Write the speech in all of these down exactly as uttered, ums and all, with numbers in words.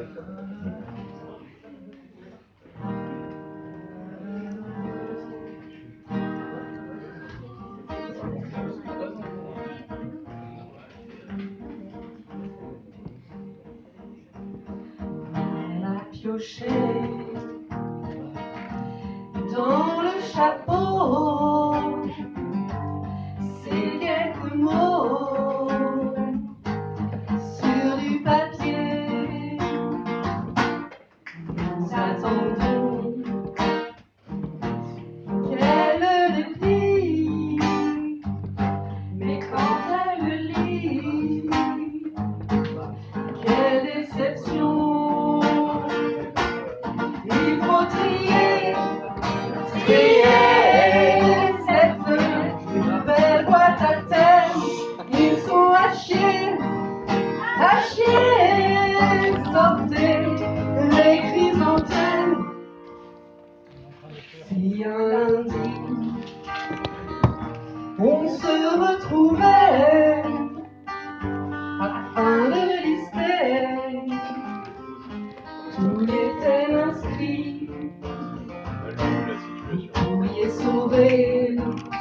Pioché dans le chapeau ces quelques mots sur du papier. Nous attendons qu'elle le déplie, mais quand elle le lit, quelle déception! Il faut trier, trier cette belle boîte à thème. Ils sont hachés, hachés, sortez les chrysanthèmes. Si un lundi on se retrouvait afin de lister tous les thèmes inscrits, vous pourriez sauver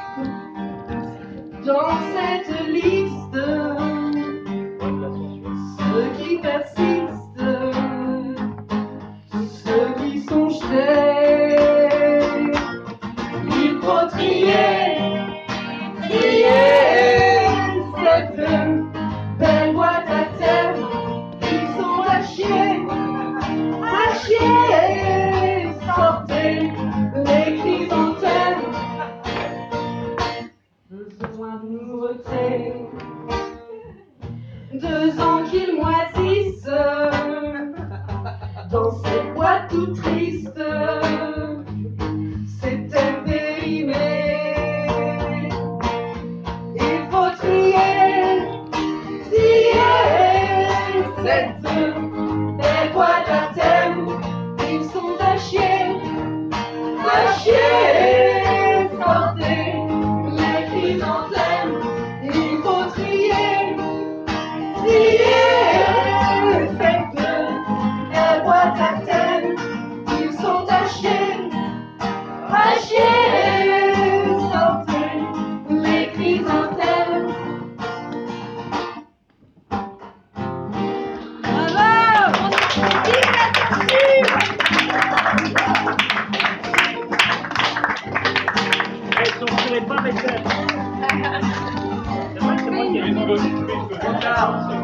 dans cette liste ceux qui persistent, ceux qui sont jetés. Il faut trier, trier cette belle boîte à thème. Ils sont hachés, hachés, sortez les chrysanthèmes. Besoin de nouveauté, deux ans qu'ils moisissent dans ces boîtes tout tristes. C'était périmé. Il faut trier, trier cette belle boîte à thème. Ils sont hachés, hachés, sortez les chrysanthèmes. Il faut trier, trier cette belle boîte à thème. Ils sont hachés, hachés, sortez les chrysanthèmes. Bravo! Elles sont tirées pas mes têtes. C'est vrai que c'est moi qui ai une